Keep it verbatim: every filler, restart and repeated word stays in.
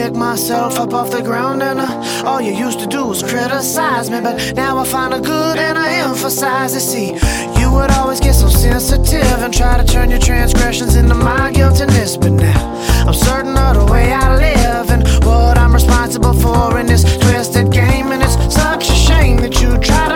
pick myself up off the ground, and uh, all you used to do was criticize me. But now I find a good and I emphasize it. See, you would always get so sensitive and try to turn your transgressions into my guiltiness. But now I'm certain of the way I live and what I'm responsible for in this twisted game. And it's such a shame that you try